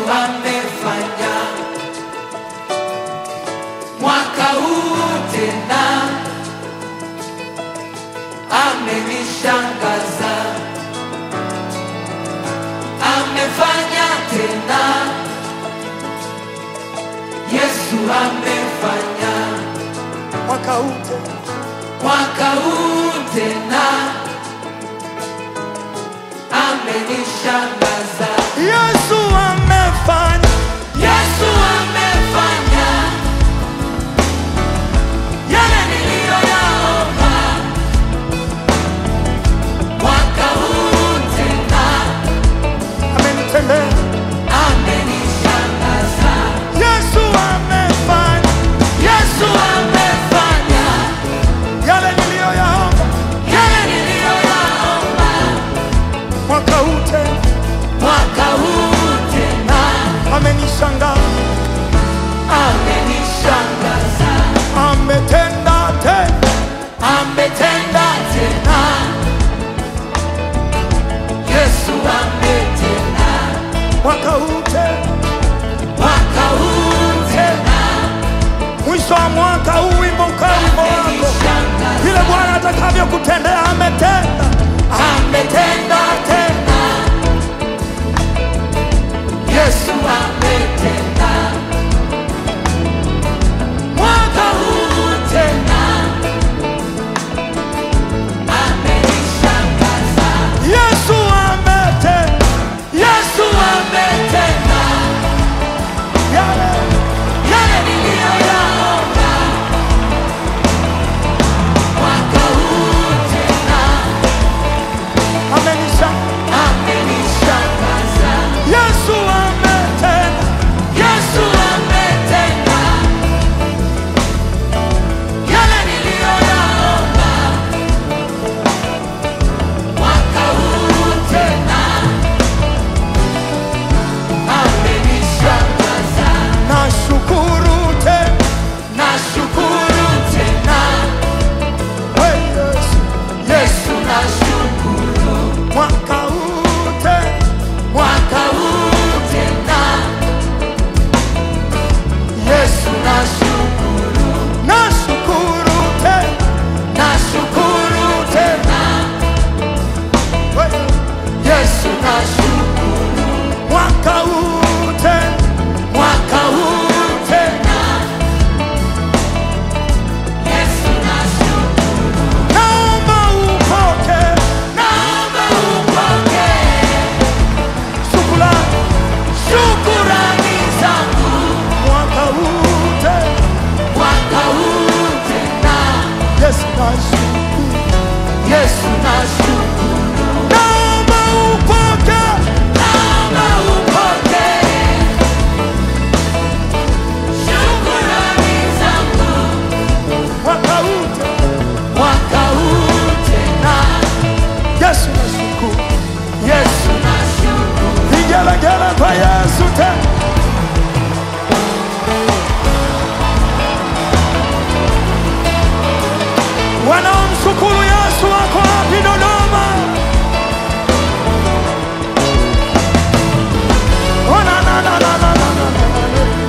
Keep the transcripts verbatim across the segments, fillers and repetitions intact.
amefanya mwaka huu tena, amenishangaza, amefanya tena, Yesu amefanya mwaka huu tena, mwaka huu tena, amenishangaza. Yesu amefanya, Yesu amefanya yale niliyoyaomba mwaka huu tena, amenitendea. amenishangaza. Yesu amefanya Yesu amefanya yale niliyoyaomba yale niliyoyaomba mwaka huu tena, mwaka huu tena, amenishangaza, amenishangaza. ametenda tena, Ametenda tena, Yesu ametenda mwaka huu tena, mwaka huu tena, mwisho wa mwaka huu wimbo ukawa wimbo wako, amenishangaza. vile Bwana atakavyokutendea. Ametenda, Ametenda tena, Yesu ametenda mwaka huu tena, amenishangaza. Yesu ametenda Yesu ametenda yale, yale niliyoyaomba mwaka huu tena, amenishangaza. amenishangaza. Yesu ametenda, Yesu ametenda yale niliyoyaomba mwaka huu tena, amenishangaza. nashukuru tena, Nashukuru tena, we Yesu, Yesu nashukuru mwaka huu tena, mwaka huu tena, Yesu nashukuru, nashukuru tena, nashukuru tena, we Yesu nashukuru mwaka huu tena, mwaka huu tena, Yesu nashukuru. naomba upoke Naomba upokee shukrani, shukurani zangu mwaka huu tena, mwaka huu tena, Yesu nashukuru, Yesu nashukuru. naomba upoke Naomba upokee shukurani zangu mwaka huu tena, mwaka huu tena, Yesu nashukuru, Yesu nashukuru. vigelegele kwa Yesu tena, wanaomshukuru Yesu wako wapi Dodoma? Oh, na, na, na, na, na, na, na, na.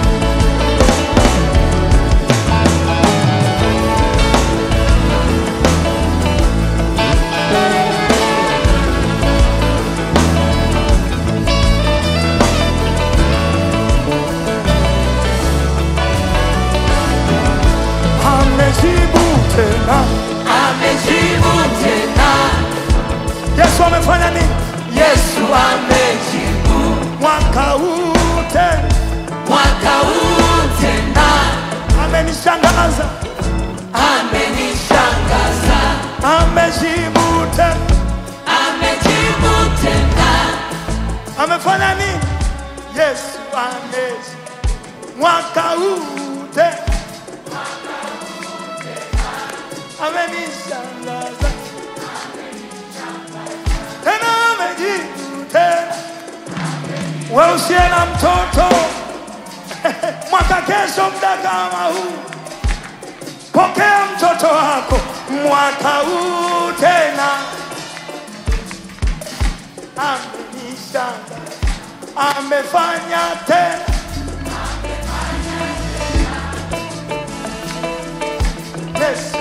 Amejibu tena, Amejibu tena, Yesu amefanya nini Yesu amejibu mwaka huu tena? mwaka huu tena, Amenishangaza, amenishangaza. amejibu tena, Amejibu tena, amefanya nini? Yesu amejibu mwaka huu tena, amenishangaza tena, amejibu tena. Wewe usiye na mtoto mwaka kesho muda kama huu, pokea mtoto wako mwaka huu tena. Amenishangaza, amefanya tena. Yesu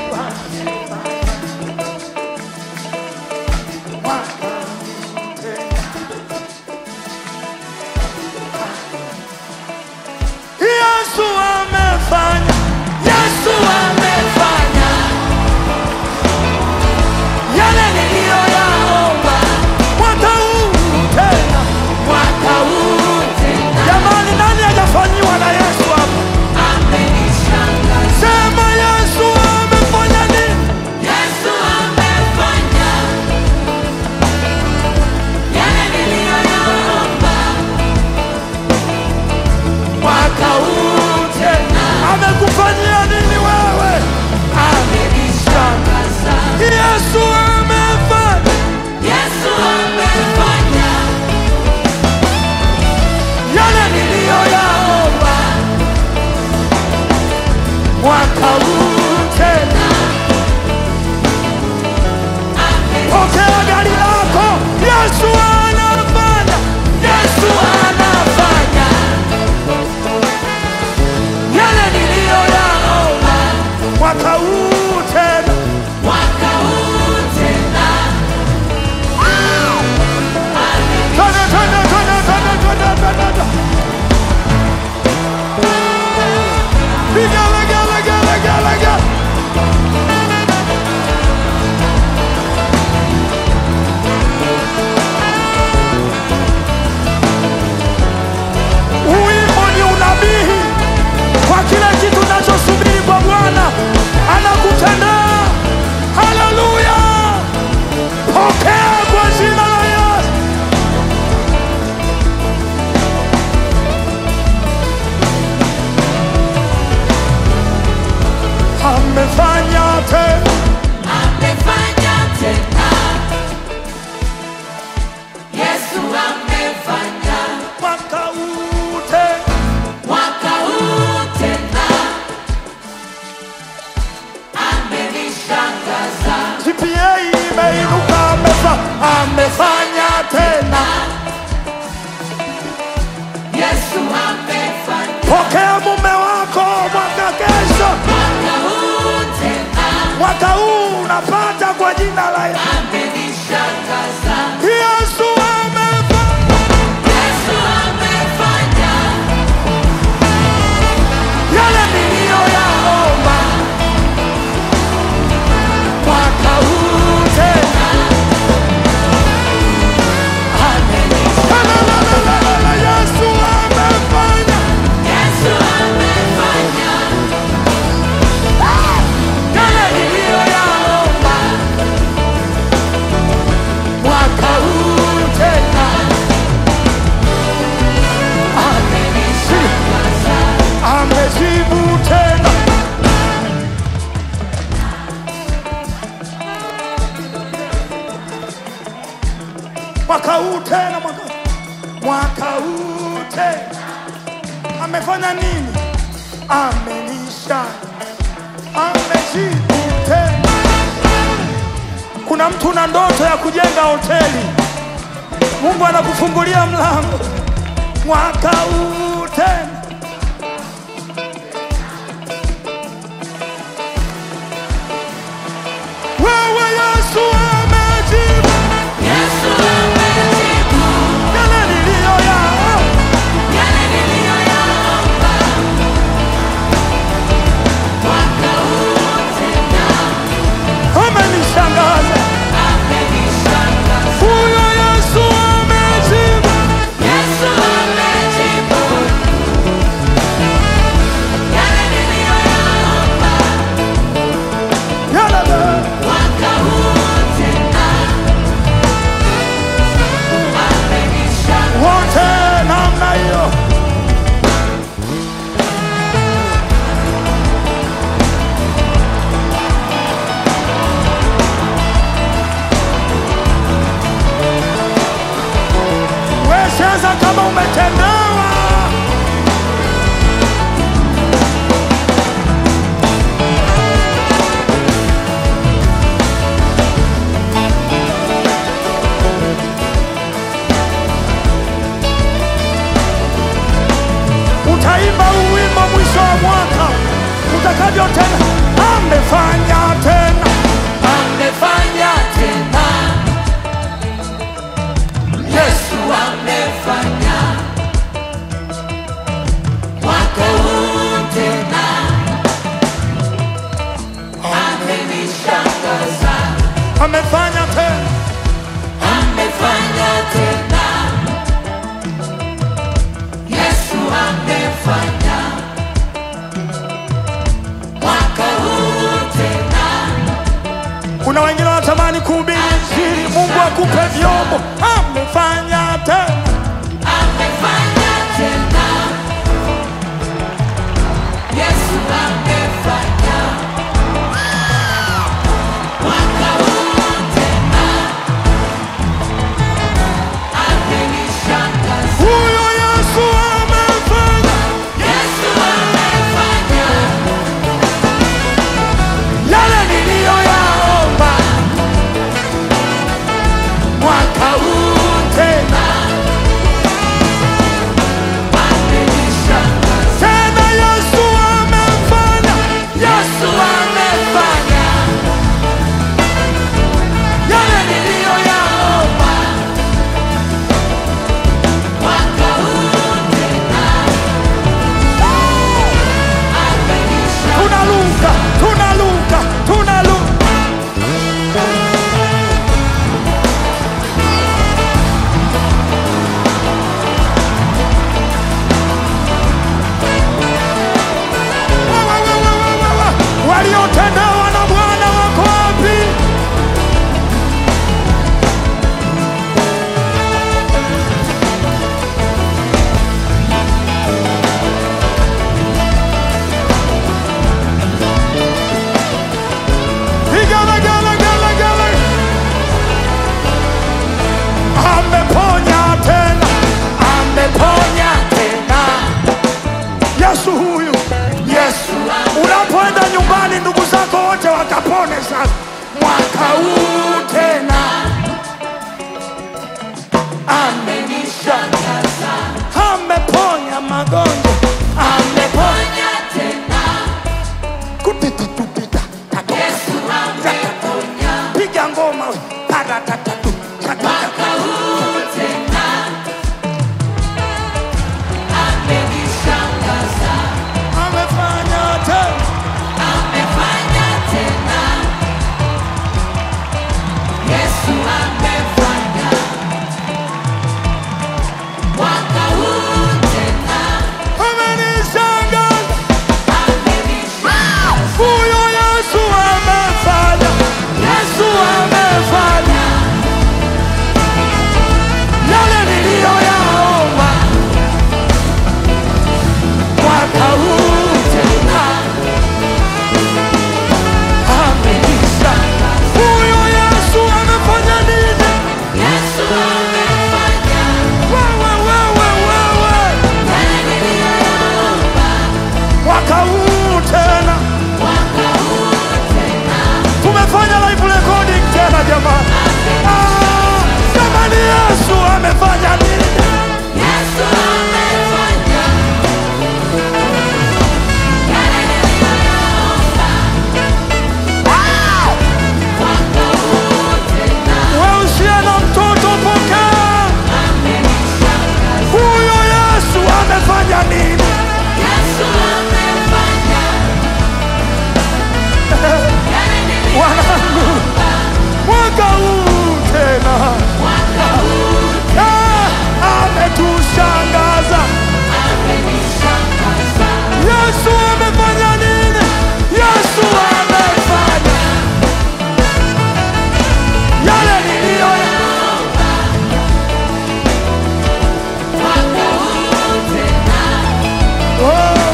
Yesu amefanya, Yesu amefanya yale niliyoyaomba mwaka huu tena. mwaka huu tena. Jamani, nani hajafanyiwa na Yesu hapa? Amenishangaza. Sema Yesu amefanya nini? Yesu amefanya yale niliyoyaomba mwaka huu tena. Amekufanyia nini wewe? Amenishangaza. Yesu amefanya, Yesu amefanya yale niliyoyaomba mwaka huu tena. Pokea gari lako, Yesu anafanya. Yesu anafanya yale niliyoyaomba Mwaka huu tena. mwaka huu tena. Tana, tana, tana, tana, tana, tana, tana. Vigala, gala, gala, gala, gala. Uimbo ni unabii kwa kile kitu unachosubiri kwa Bwana anakutendea. Haleluya! Pokea kwa jina la Yesu. Amefanya tena. Amefanya tena. Yesu amefanya Mwaka huu tena. mwaka huu tena. Amenishangaza. G P A imeinuka, amefa- amefanya tena. Yesu amefanya Pokea mume wako mwaka kesho. mwaka huu tena. Mwaka huu unapata kwa jina la Yesu. Amenishangaza. Yesu amefanya, Yesu amefanya yale niliyoyaomba mwaka huu tena. La, la, la, la, la, la, la, Yesu amefanya, Yesu amefanya yale niliyoyaomba mwaka huu tena. amenishangaza. Amejibu tena. Mwaka huu tena, mwaka, mwaka huu tena. Amefanya nini? Amenisha, amejibu tena. Kuna mtu na ndoto ya kujenga hoteli, Mungu anakufungulia mlango mwaka huu tena. Wewe Yesu amejibu Yesu amejibu yale niliyoyaomba. yale niliyoyaomba mwaka huu tena. Amenishangaza Amenishangaza. huyo Yesu amejibu. Yesu amejibu utakavyotenda. Amefanya tena, amefanya tena, Yesu amefanya mwaka huu tena, amenishangaza, amefanya tena, amefanya tena, Yesu amefanya mwaka huu tena. Kuna wengine wanatamani kuhubiri Injili, Mungu akupe vyombo. Amefanya tena, Amefanya tena, Yesu amefanya mwaka huu tena, amenishangaza. huyo Yesu amefanya. Yesu amefanya Yale niliyoyaomba mwaka huu tena, amenishangaza. tena Yesu amefanya. Yesu amefanya yale niliyoyaomba mwaka huu tena, amenishangaza. Tunaluka, tunaluka, tunaluka. Waliotendewa na Bwana wako wapi? Vigelegele. Ameponya tena, ameponya tena. Yesu huyu, Yesu. Unapoenda nyumbani, ndugu zako wote wakapone sasa mwaka huu tena. Amenishangaza. Ameponya magonjwa, Ameponya tena, kupita tupita tatu. Yesu ameponya Piga ngoma we. Para tatatu. mwaka huu tena, amenishangaza. Amefanya tena, Amefanya tena, Yesu amefanya mwaka huu tena, amenishangaza. amenishangaza. Huyo Yesu amefanya, Yesu amefanya yale niliyoyaomba mwaka huu tena. Amenishangaza. Huyo Yesu amefanya nini? Yesu amefanya Wewe, wewe, wewe, yale niliyoyaomba mwaka huu tena. mwaka huu tena, Tumefanya live recording tena jamani. Ah, jamani, Yesu amefanya nini? Yesu amefanya yale niliyoyaomba mwaka huu tena, Wewe usiye na mtoto pokea. amenishangaza. Huyo Yesu amefanya nini? Yesu amefanya yale Wanangu, niliyoyaomba mwaka huu tena. mwaka huu Ah, ametushangaza. amenishangaza. Yesu amefanya nini? Yesu amefanya yale niliyoyaomba Mwaka huu tena, Oh,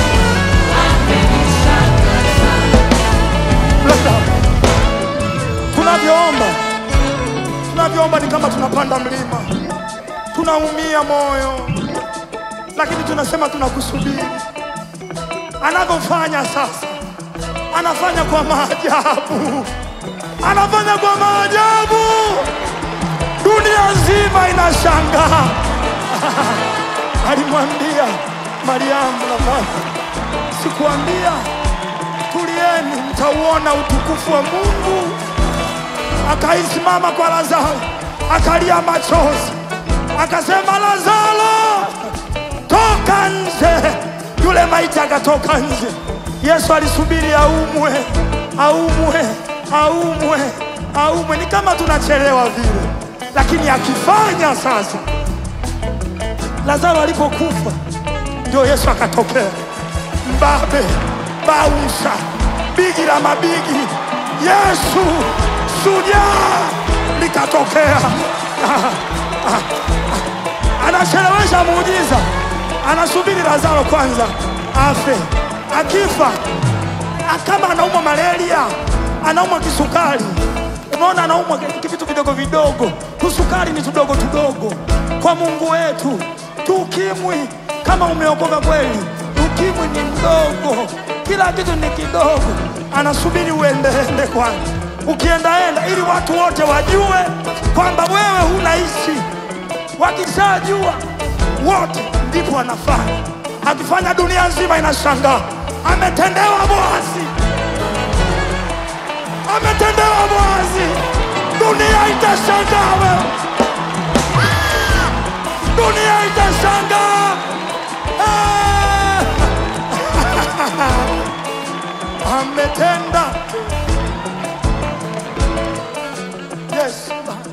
amenishangaza. brother. Tunavyoomba, tunavyoomba ni kama tunapanda mlima, tunaumia moyo, lakini tunasema tunakusubiri. Anavyofanya sasa, anafanya kwa maajabu, anafanya kwa maajabu, dunia nzima inashangaa. Alimwambia Mariamu na Martha, sikuambia tulieni, mtauona utukufu wa Mungu. Akaisimama kwa Lazaro, akalia machozi, akasema, Lazaro, toka nje. Yule maiti akatoka nje. Yesu alisubiri aumwe, aumwe, aumwe, aumwe. Ni kama tunachelewa vile, lakini akifanya sasa. Lazaro alipokufa ndio Yesu akatokea. Mbabe, bausha, bigi la mabigi, Yesu shujaa likatokea. Anachelewesha muujiza, anasubiri Lazaro kwanza afe. Akifa, kama anaumwa malaria, anaumwa kisukari, unaona anaumwa kitu vidogo vidogo, kusukari ni tudogo tudogo kwa Mungu wetu. Tukimwi, kama umeokoka kweli, ukimwi ni mdogo, kila kitu ni kidogo. Anasubiri uendeende kwanza, ukiendaenda ili watu wote wajue kwamba wewe unaishi. Wakishajua wote, ndipo anafanya. Akifanya, dunia nzima inashangaa. Ametendewa Boazi, ametendewa Boazi. Dunia itashangaa wewe, dunia itashangaa. Ametenda. Yes.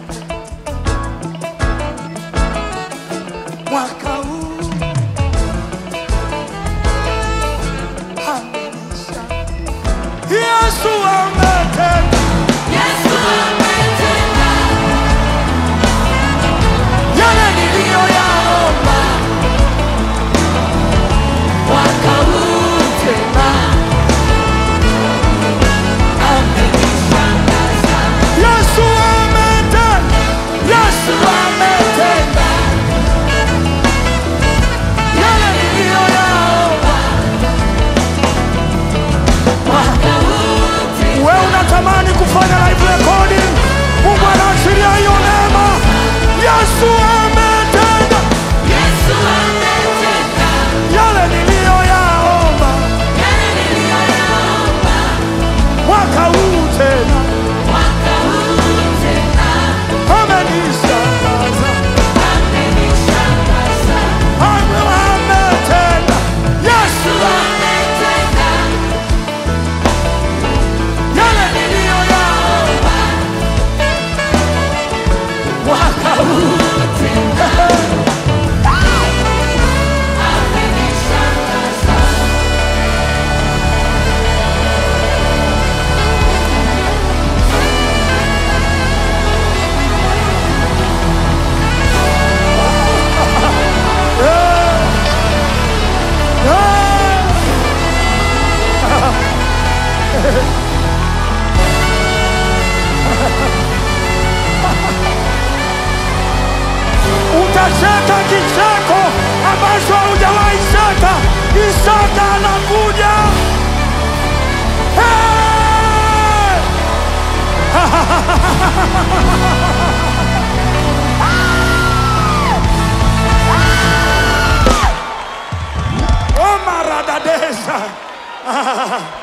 Mwaka huu amenisha. Yesu ametenda. Yesu ametenda. Yale niliyoyaomba Mwaka huu tena amenishangaza. Yesu ametenda. Yesu Ametenda. Yale niliyoyaomba mwaka huu tena. wewe unatamani kufanya live recording, Mungu anaachilia hiyo neema. Yesu ametenda. Yesu ametenda. Yale niliyoyaomba Yale niliyoyaomba mwaka huu tena mwaka huu tena amenishangaza. amenishangaza. Ametenda. Yesu Ametenda. yale Niliyoyaomba mwaka huu tena amenishangaza. Utacheka kicheko ambacho hujawahi cheka. Isaka anakuja. Hey! Oh, maradadeza.